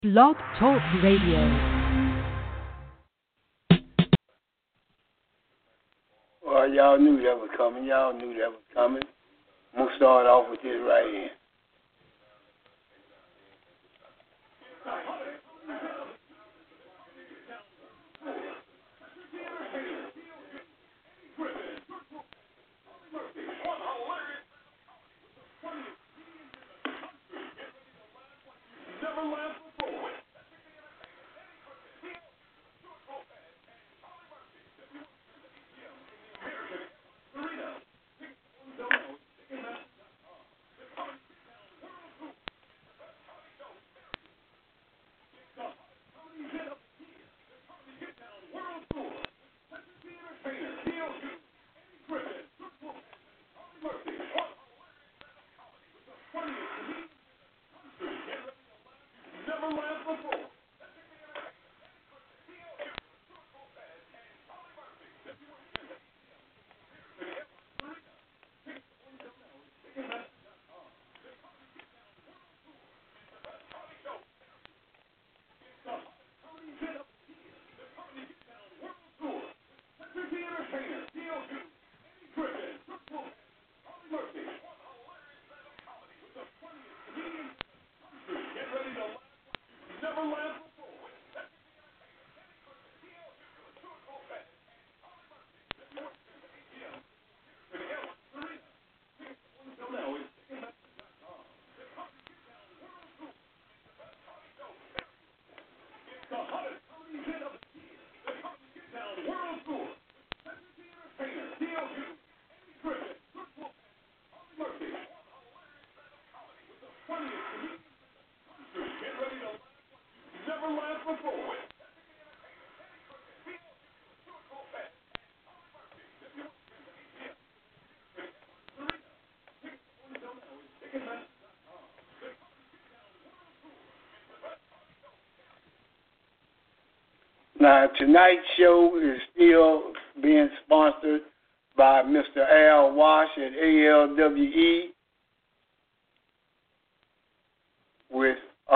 Blog Talk Radio. Well, y'all knew that was coming. Y'all knew that was coming. I'm going to start off with this right here. Now, tonight's show is still being sponsored by Mr. Al Wash at ALWE with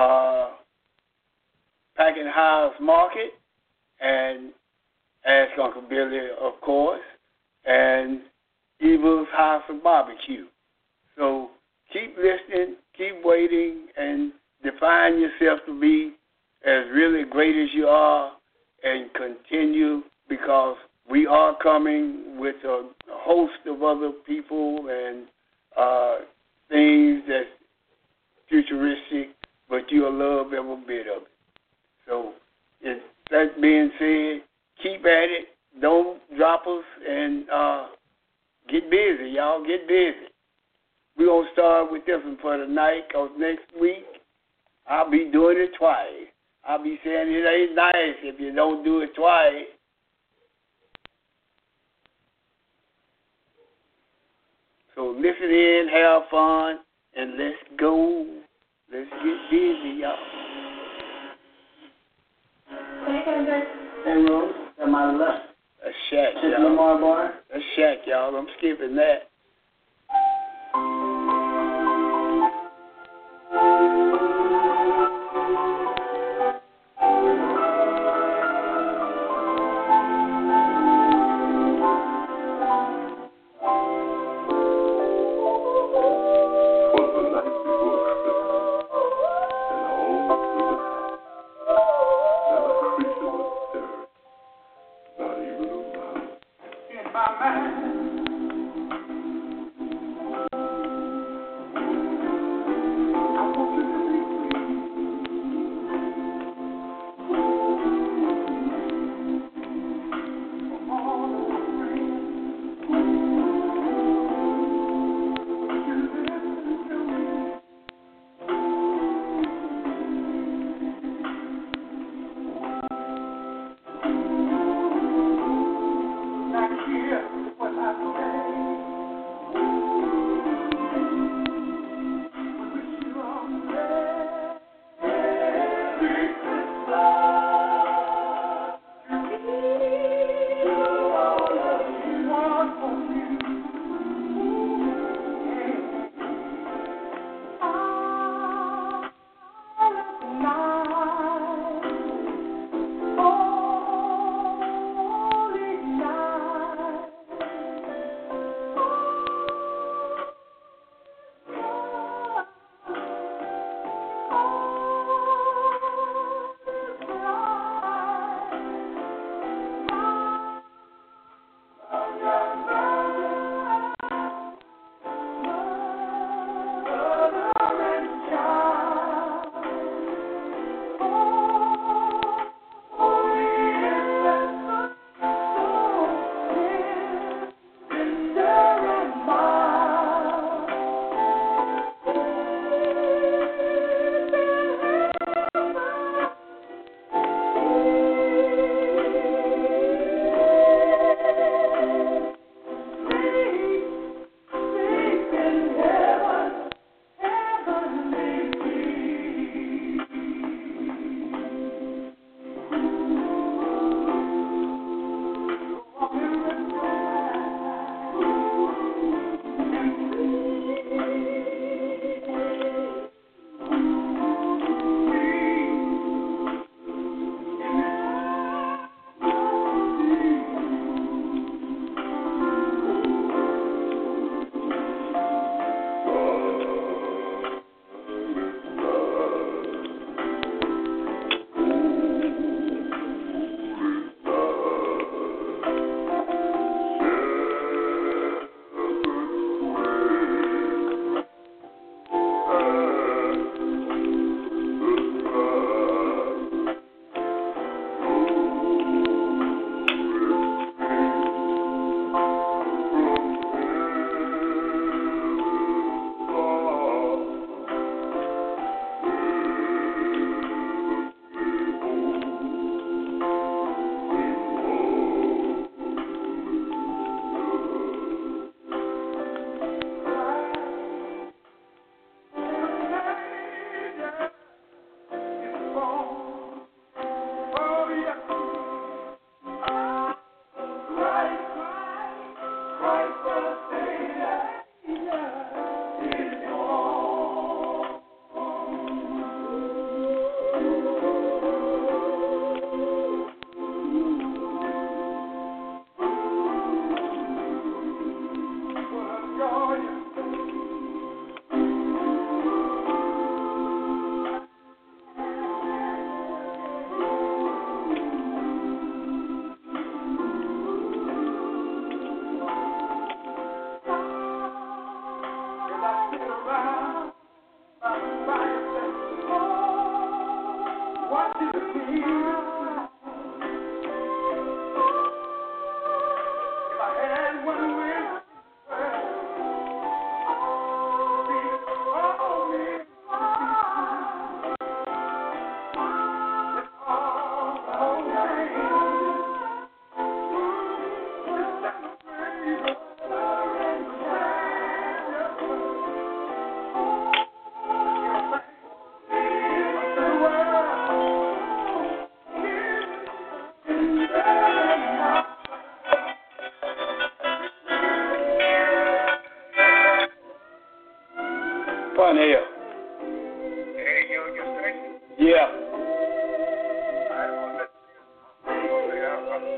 Packing House Market and Ask Uncle Billy, of course, and Evil's House of Barbecue. So keep listening, keep waiting, and define yourself to be as really great as you are, and continue, because we are coming with a host of other people and things that's futuristic, but you'll love every bit of it. So, that being said, keep at it. Don't drop us, and get busy, y'all. Get busy. We're going to start with this one for tonight, because next week I'll be doing it twice. I'll be saying it ain't nice if you don't do it twice. So listen in, have fun, and let's go. Let's get busy, y'all. Hey, Rose, to my left. That's Shaq, y'all. Lamar Bar? That's Shaq, y'all. I'm skipping that.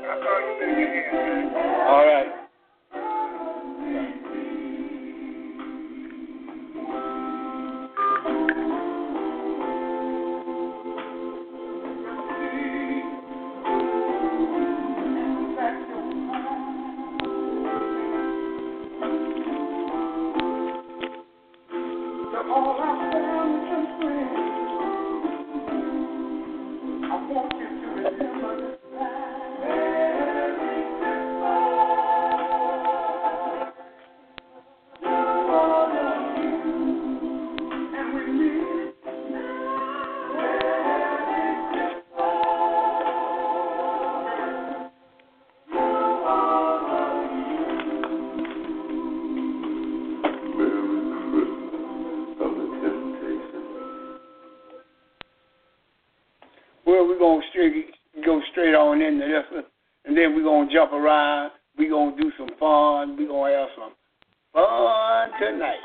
All right. Well, we're going to go straight on into this one, and then we're going to jump around. We're going to do some fun. We're going to have some fun tonight.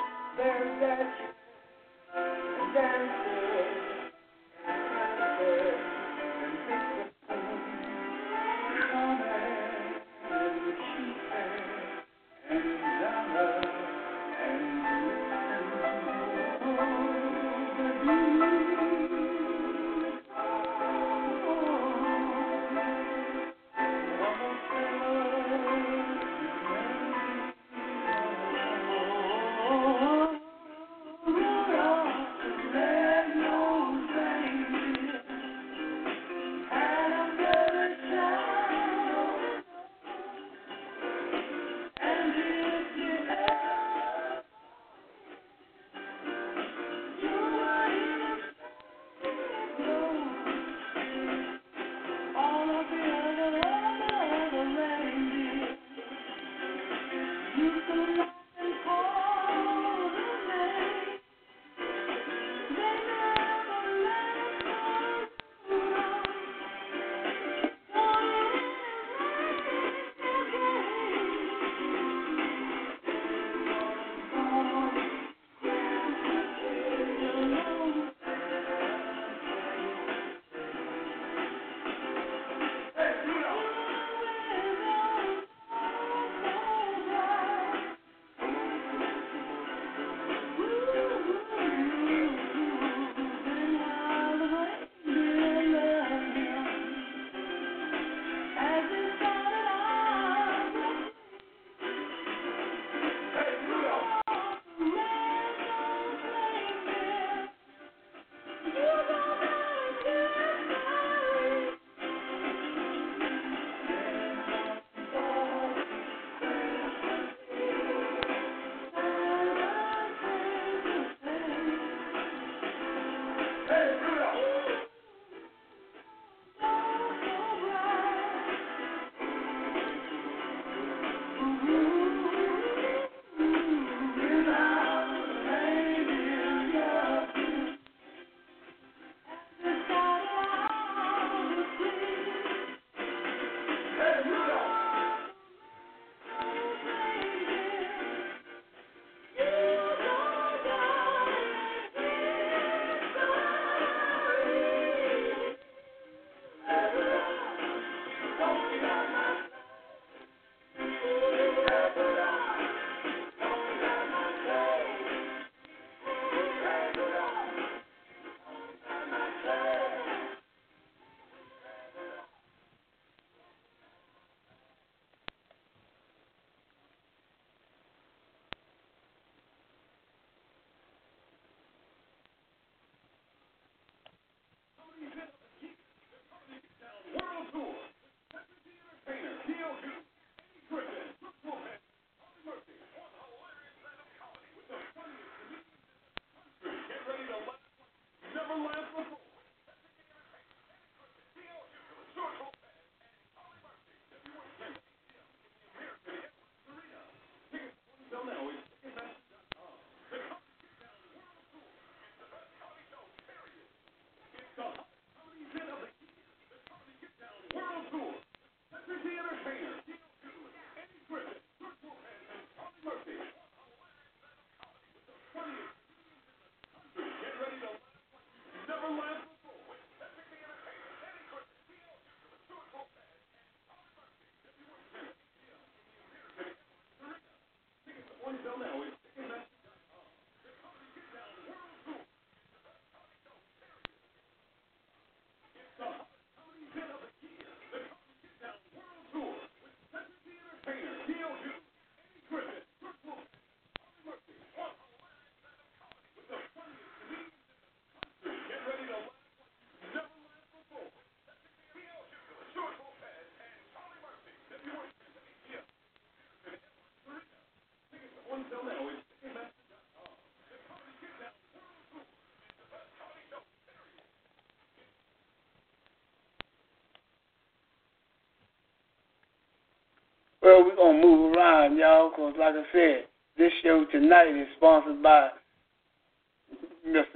Well, we're going to move around, y'all, because like I said, this show tonight is sponsored by Mr.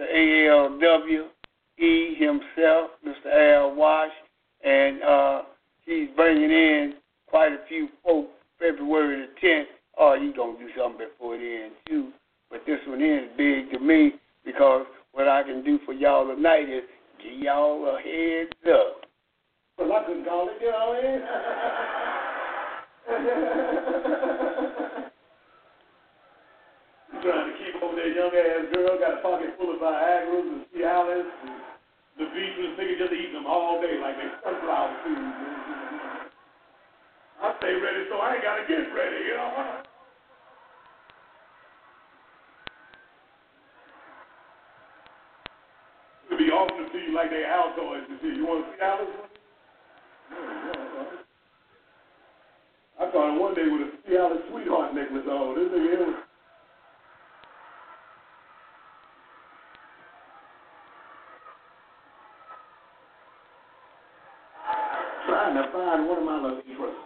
ALWE himself, Mr. Al Wash, and he's bringing in quite a few folks February the 10th. Oh, he's going to do something before then, too. But this one is big to me because what I can do for y'all tonight is give y'all a heads up. Well, I couldn't call it, you know what I mean? Trying to keep over that young ass girl, got a pocket full of Viagra's and Cialis and the beaches, nigga just eating them all day like they sunflower food. I stay ready so I ain't got to get ready, you know? It'll be offered to you like they Altoids and shit. You want to see Cialis? I caught him one day with a Cialis sweetheart necklace on. This nigga was trying to find one of my lucky trusts.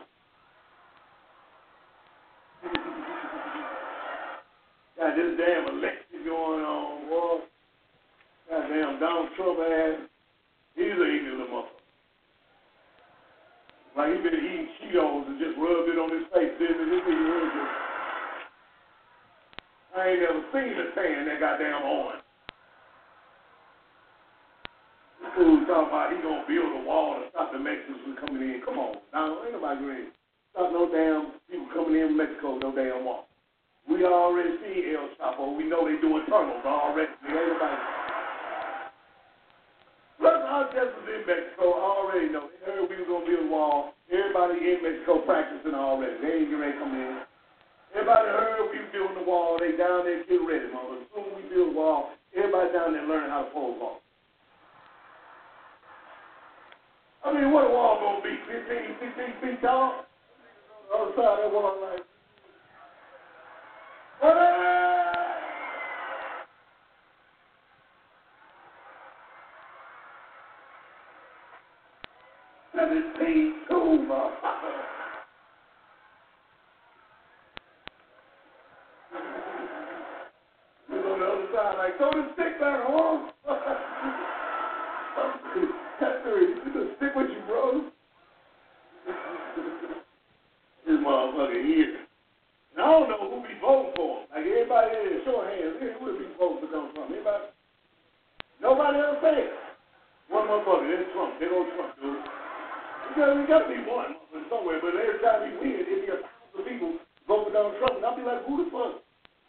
Got this damn election going on, boy. Goddamn Donald Trump ass. He's an ignorant little motherfucker. Like he been eating Cheetos and just rubbed it on his face, didn't he? This nigga really just... I ain't never seen a tan that goddamn orange. This fool talking about he gonna build a wall to stop the Mexicans from coming in. Come on, now ain't nobody gonna stop no damn people coming in from Mexico, no damn wall. We already see El Chapo. We know they doing tunnels already. Ain't nobody. Look, our just was in Mexico. I already know. They heard we was gonna build a wall. Everybody in Mexico practicing already. They ain't getting ready to come in. Everybody heard we was building the wall. They down there getting ready, mother. As soon as we build a wall, everybody down there learning how to pole vault. I mean, what a wall gonna be? 15 feet tall? The other side of that wall, like. What? 17 cool, motherfucker. Look on the other side, like, throw the stick back home. That's you gonna stick with you, bro. This motherfucker here. And I don't know who be voting for him. Like, everybody there, show of hands. Who be voting for Donald Trump? Anybody? Nobody else says. One motherfucker, there's Trump. They go Trump, dude. We got to be one somewhere, but every time he wins, it'll be 1,000 people vote for Donald Trump, and I'll be like, who the fuck?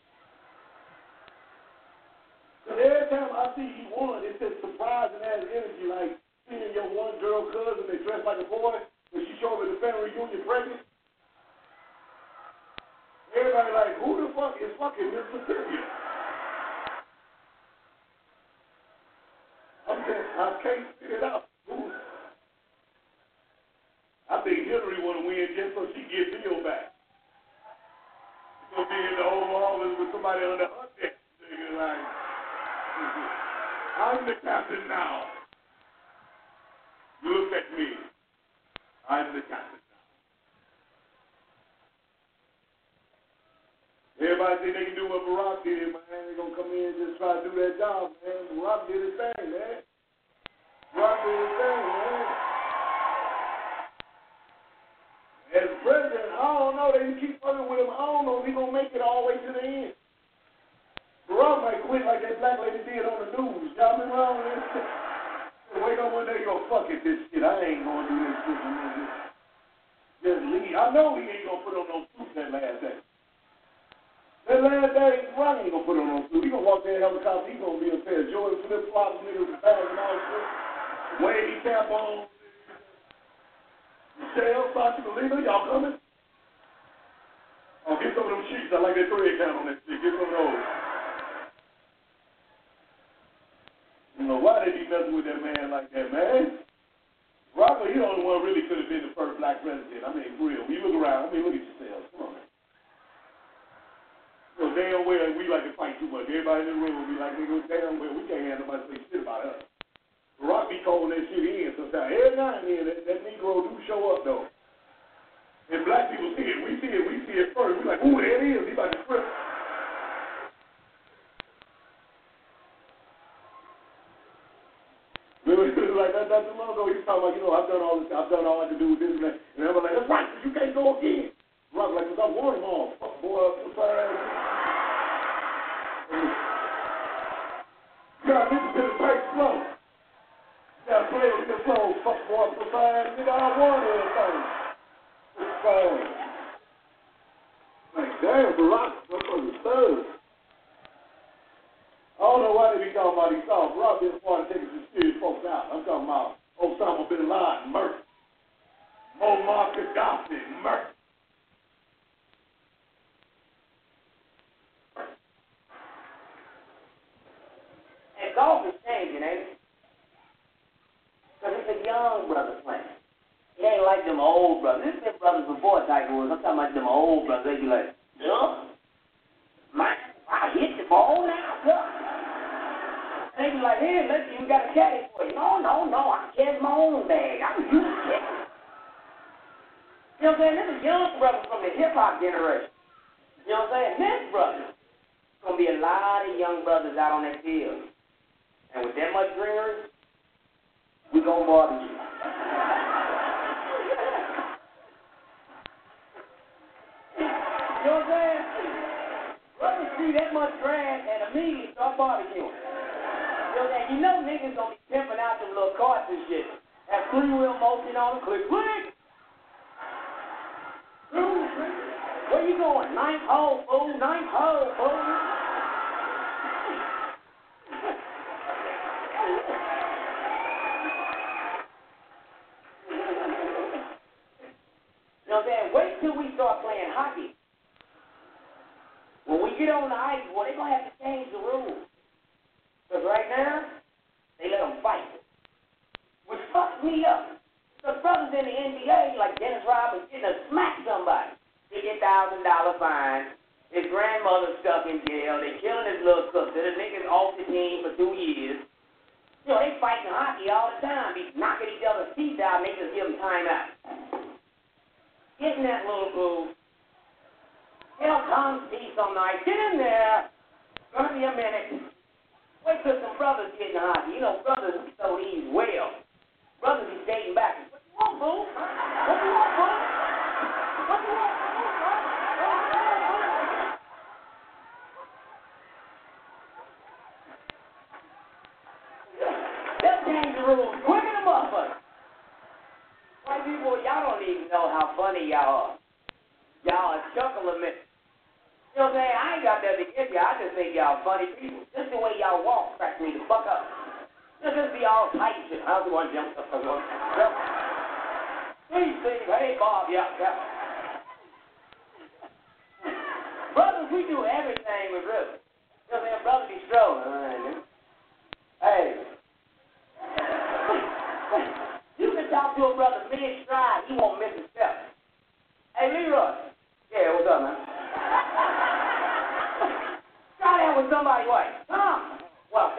Because every time I see he won, it's just surprising ass energy, like seeing your one girl cousin, they dress like a boy, when she showed up at the family reunion pregnant. Everybody like, who the fuck is fucking Miss Letitia? I can't figure it out. I think Hillary want to win just so she gets Bill back. She's going to be in the Oval Office with somebody under her desk. Like, I'm the captain now. Look at me. I'm the captain now. Everybody think they can do what Barack did, man. They're going to come in and just try to do that job, man. Barack did his thing, man. Barack did his thing, man. As president, I don't know. They keep fucking with him. I don't know if he's going to make it all the way to the end. Barack might quit like that black lady did on the news. Y'all been wrong with this shit? Wake up one day and go, fuck it, this shit. I ain't going to do this shit. Just leave. I know he ain't going to put on no suit that last day. That last day, Barack ain't going to put on no suit. He going to walk that helicopter. He going to be a pair of Jordan flip-flops, niggas with bags and all shit. Wave cap on. Michelle, Sasha, Melina, y'all coming? Oh, get some of them sheets. I like that 3 count on that shit. Get some of those. You know, why they be messing with that man like that, man? Rocker, he the only one really could have been the first black president. I mean, for real. When you look around, look at yourselves. Come on, man. So damn well, we like to fight too much. Everybody in the room will be like, nigga, damn well, we can't have nobody say shit about us. Rock be calling that shit in sometimes. Every now and then, that Negro do show up, though. And black people see it. We see it first. We're like, ooh, there it is. He's about to trip. Like that not too long ago, he was talking about, I've done all I can do with this and that. And I'm like, that's right, you can't go again. Rock like, because I warned him all. Fuck boy, you gotta listen to the tape slow. You gotta play with the flow, fuck boy, nigga, I warned him everything. Like, damn, Barack, motherfucker's thug. I don't know why they be talking about these songs. Rob been part of taking some serious folks out. I'm talking about Osama bin Laden, murder. Muammar Gaddafi, murder. And golf is changing, ain't it? Because it's a young brother playing. It ain't like them old brothers. This is them brothers before Tiger Woods. I'm talking about them old brothers. They be like, yeah, man, I hit the ball now, yeah. They be like, here, listen, you got a caddy for you. No, I carry my own bag. I'm used to it. You know what I'm saying? This is young brother from the hip-hop generation. You know what I'm saying? This brother. There's going to be a lot of young brothers out on that field. And with that much greenery, we going to barbecue. You know what I'm saying? Brothers see that much grass and immediately start barbecuing. You know niggas gonna be pimping out them little carts and shit. Have three-wheel motion on them, click, click. Where you going? Ninth hole, fool. Ninth hole, fool. You know what I'm saying? Wait till we start playing hockey. When we get on the ice, well, they're gonna have to change the rules. Because right now, they let them fight. Which fucks me up. Because brothers in the NBA, like Dennis Rodman, getting to smack somebody. $50,000 fine. His grandmother's stuck in jail. They killing his little sister. The nigga's off the team for 2 years. You know, they fighting hockey all the time. Be knocking each other's teeth out and they just give them time out. Get in that little groove. Tell Tom's piece on the ice. Get in there. Gonna be a minute. Wait till some brothers get in hockey. You know, brothers so these well. Brothers be dating back. What you want, boo? What you want, boo? What you want, boo? They'll change the rules quick in the motherfucker. White people, y'all don't even know how funny y'all are. Y'all are chuckle a minute. You know what I'm saying? I ain't got nothing against y'all. I just think y'all funny people. Just the way y'all walk cracks me the fuck up. You'll just be all tight and shit. How's the one jump up? Hey, Steve. Hey, Bob. Yeah. Brothers, we do everything with rhythm. You know what I'm saying? Brothers be strolling. Hey. You can talk to a brother mid-stride. He won't miss a step. Hey, Leroy. Yeah, what's up, man? Try that with somebody white. Tom. What?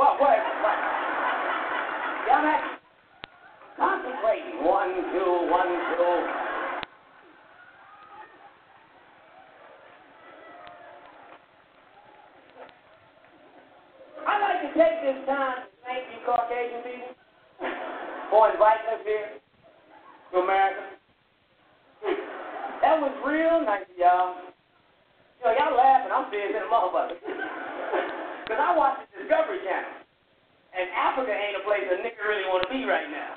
Yeah, man. Concentrating. 1, 2, 1, 2. I'd like to take this time to thank you Caucasian people for inviting us here to America. That was real nice of y'all. You know, y'all laughing, I'm serious in a motherfucker. Because I watch the Discovery Channel. And Africa ain't a place a nigga really want to be right now.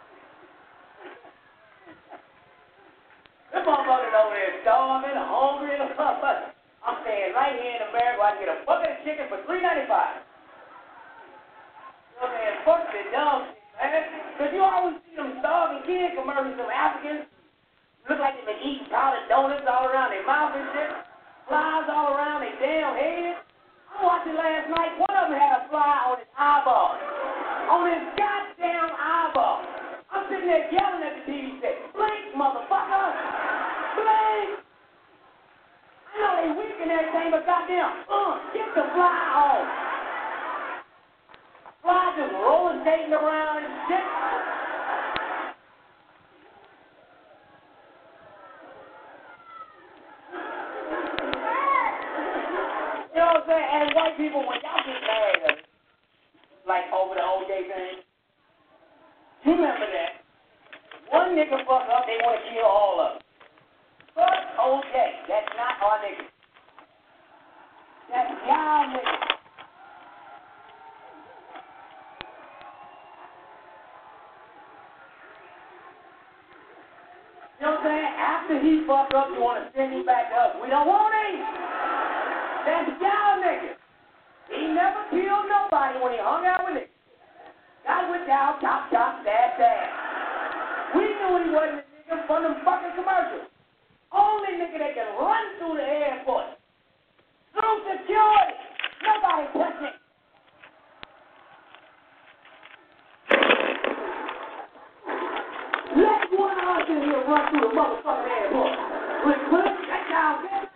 This motherfucker's over there starving, hungry, and a motherfucker. I'm staying right here in America where I can get a bucket of chicken for $3.95. You know what I'm saying? Fuck the dumb shit, man. Because you always see them starving kids commercials, them Africans. Look like they've been eating powdered donuts all around their mouth and shit. Flies all around their damn head. I watched it last night. One of them had a fly on his eyeball. On his goddamn eyeball. I'm sitting there yelling at the TV set. Blink, motherfucker. Blink. I know they weak and everything, but goddamn, get the fly on. Fly just rolling, skating around and shit. white people, when y'all get mad at us, like over the OJ thing, you remember that. One nigga fuck up, they want to kill all of them. Fuck OJ. That's not our nigga. That's y'all nigga. You know what I'm saying? After he fuck up, you want to send him back to us. We don't want him. That's y'all nigga. He never killed nobody when he hung out with it. Got with y'all, chop, stab. We knew he wasn't a nigga from them fucking commercials. Only nigga that can run through the airport. Through security. Nobody touch it. Let one of us in here run through the motherfucking airport. With clips, check down, bitch.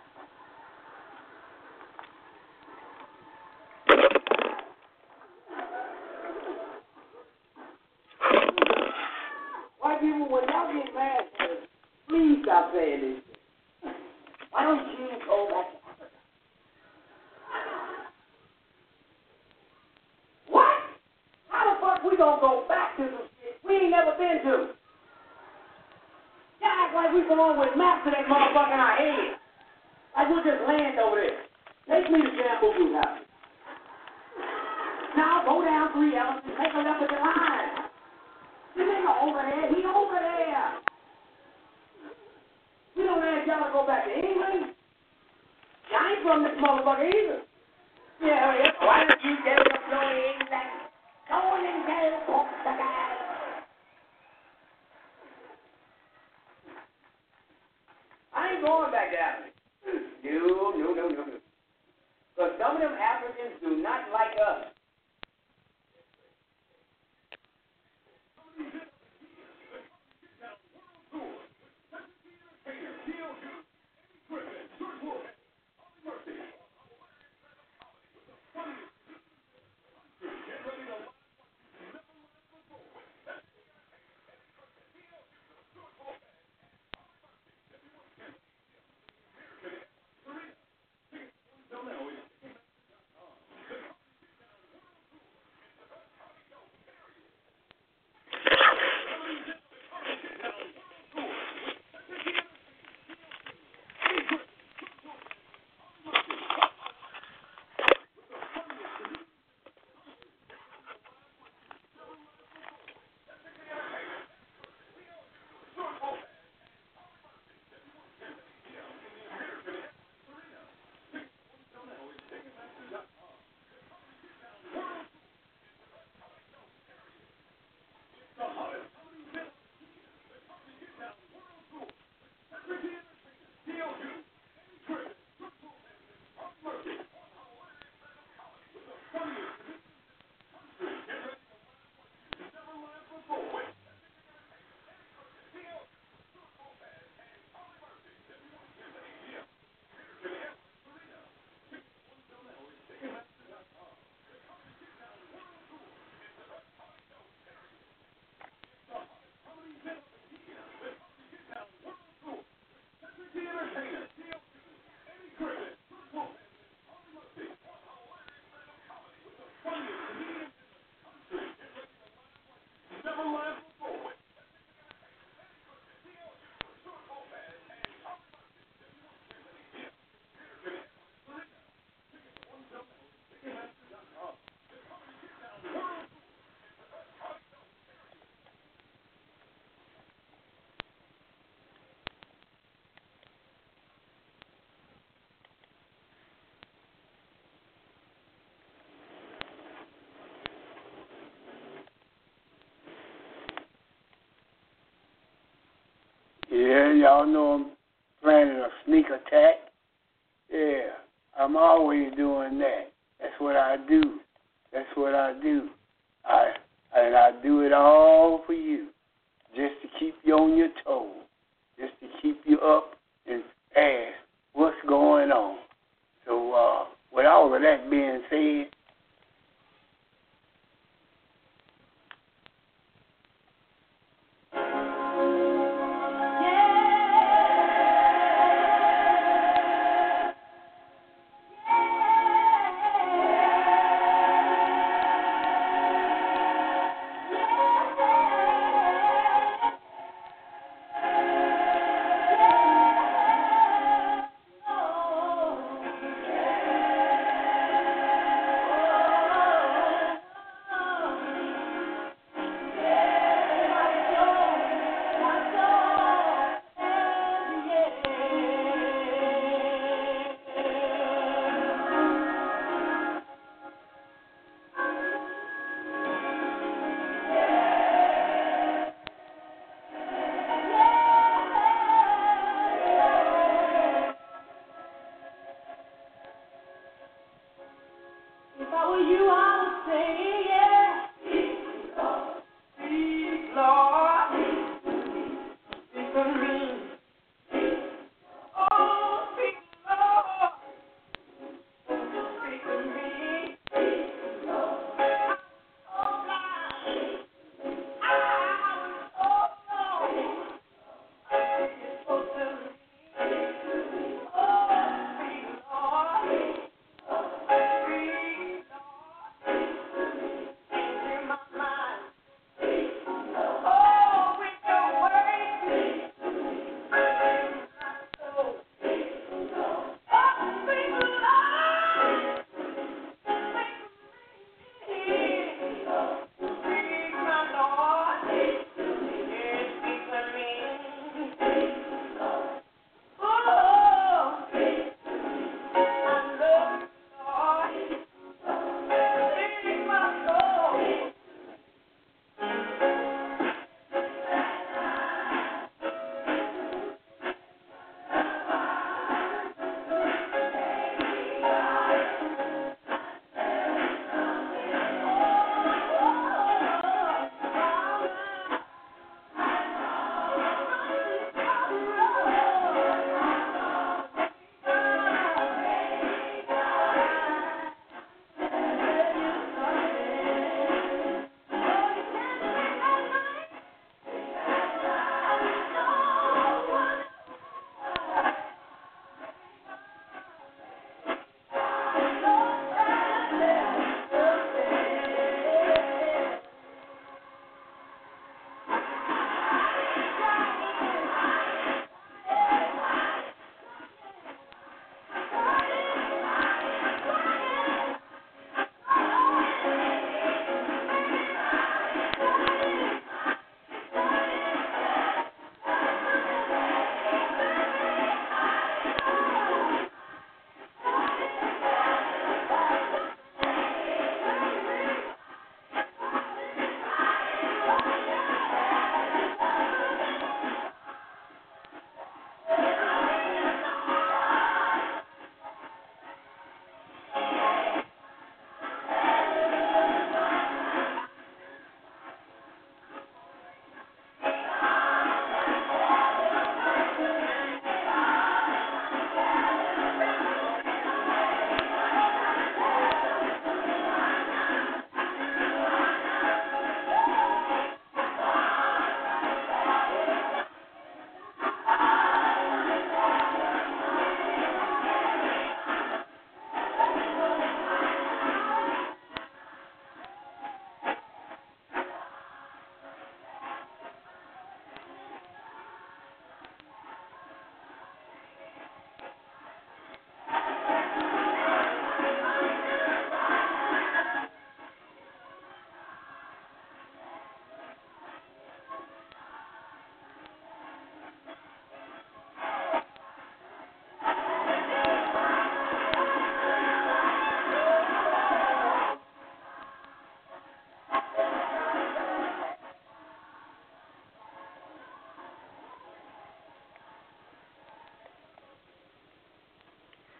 White people, when y'all get mad, please stop saying this. Why don't you go back to Africa? What? How the fuck we gonna go back to some shit we ain't never been to? Y'all act like we going with maps to that motherfucker in our head. Like we'll just land over there. Take me to Jambuku's house. Now go down 3 elephants, take a left at the line. This nigga over there, he over there. We don't ask y'all to go back to England. Y'all ain't from this motherfucker either. Yeah, why don't you tell the floor in England? Go on and tell Portugal. I ain't going back to Africa. No. Because some of them Africans do not like us. Yeah, y'all know I'm planning a sneak attack. Yeah, I'm always doing that. That's what I do. And I do it all for you, just to keep you on your toes, just to keep you up and ask what's going on. So with all of that being said,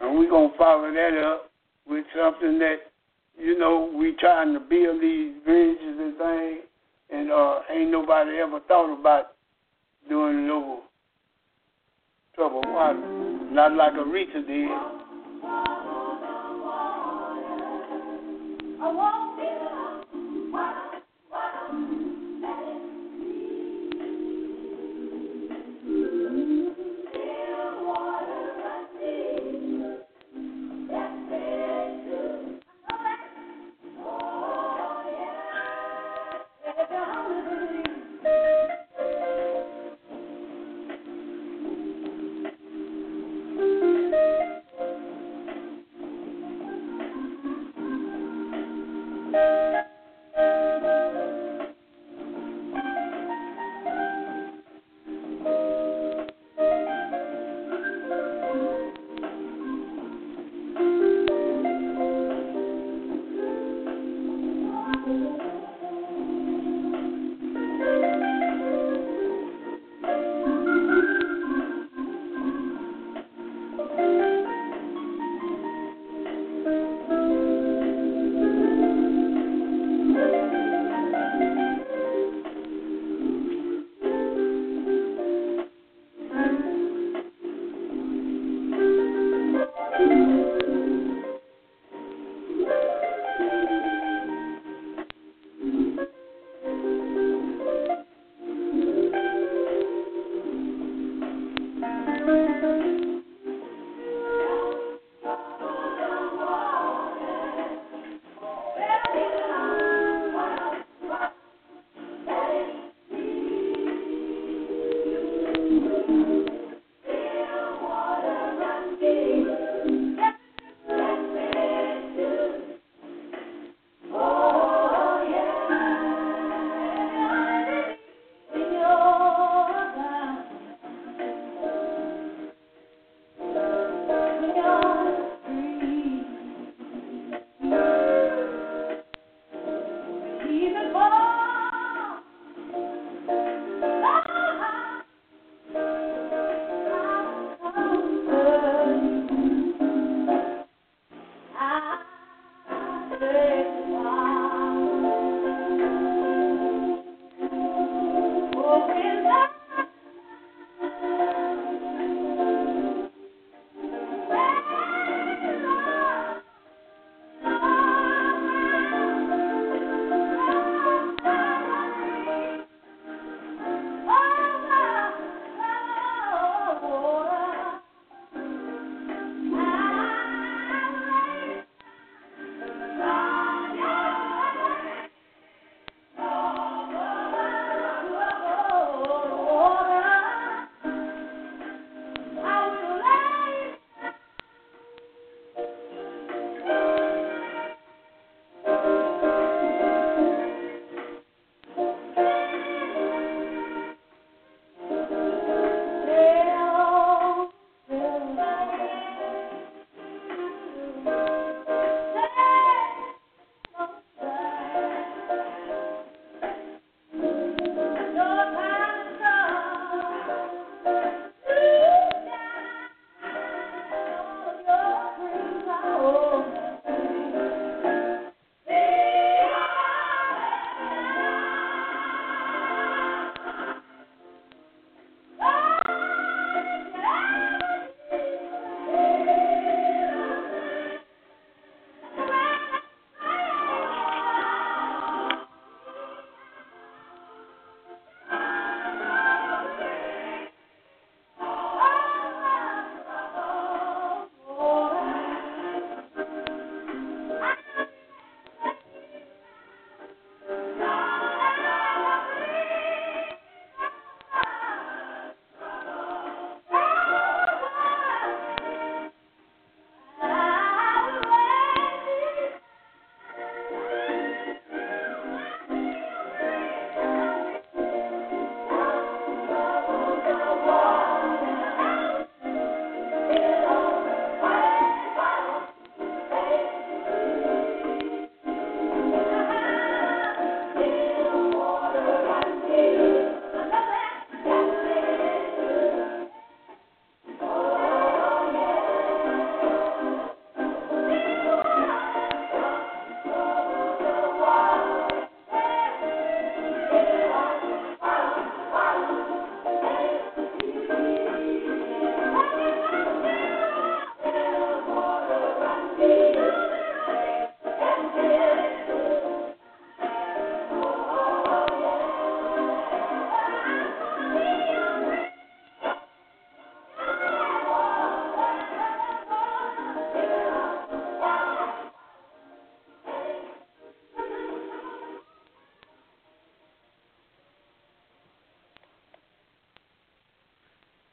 And we're going to follow that up with something that, we trying to build these bridges and things, and ain't nobody ever thought about doing it over troubled water. Not like Aretha did.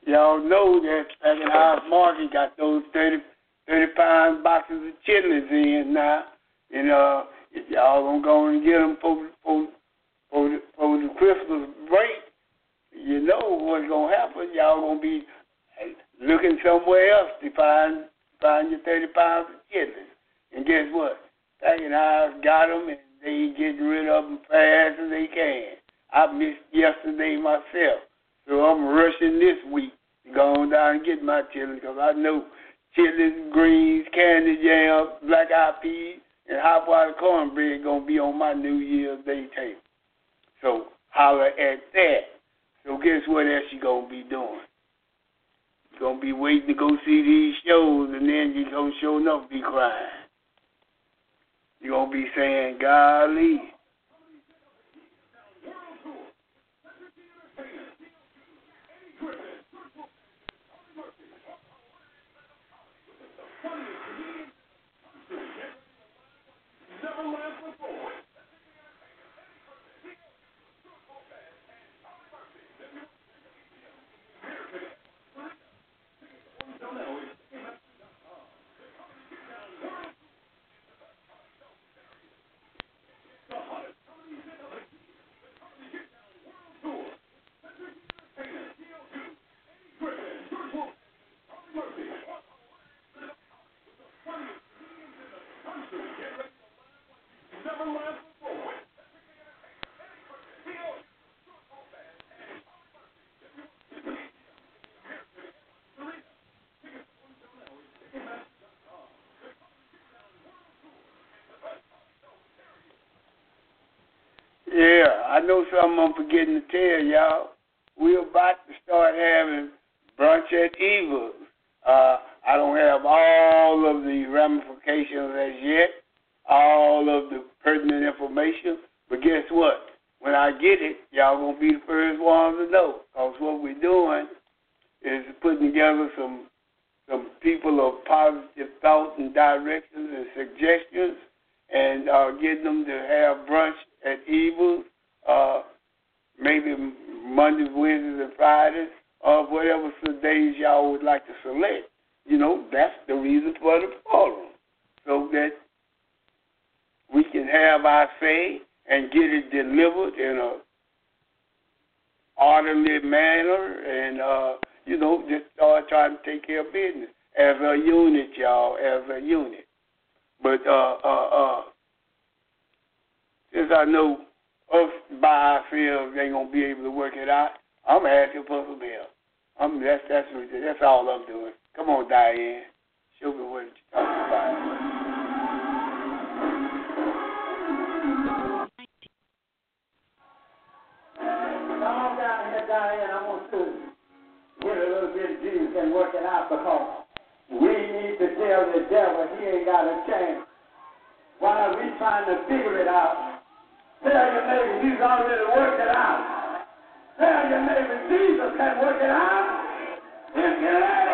Y'all know that Second House Market got those 30-pound boxes of chitlins in now. And if y'all gonna go and get them for the Christmas break, you know what's gonna happen. Y'all gonna be looking somewhere else to find your 30 pounds of chitlins. And guess what? Second House got them, and they getting rid of them fast as they can. I missed yesterday myself, so I'm rushing this week to go on down and get my chitlins, because I know chitlins, greens, candy jam, black eyed peas, and hot water cornbread going to be on my New Year's Day table. So holler at that. So guess what else you going to be doing? You're going to be waiting to go see these shows, and then you're going to show enough be crying. You're going to be saying, golly. Yeah, I know something I'm forgetting to tell y'all. We're about to start having brunch at Eva's. I don't have all of the ramifications as yet, all of the pertinent information, but guess what? When I get it, y'all going to be the first ones to know, because what we're doing is putting together some people of positive thought and directions and suggestions, and getting them to have brunch at Eva's, maybe Mondays, Wednesdays, and Fridays, or whatever days y'all would like to select. You know, that's the reason for the forum, so that we can have our say and get it delivered in a orderly manner, and you know, just start trying to take care of business as a unit, y'all, as a unit. But since I know us by ourselves ain't gonna be able to work it out, I'm asking for some help. That's all I'm doing. Come on, Diane, show me what you're talking about. Come on down here, Diane. I want to get a little bit of Jesus and work it out, because we need to tell the devil he ain't got a chance. While we trying to figure it out, tell your neighbor he's already worked it out. Tell your neighbor Jesus can work it out. If you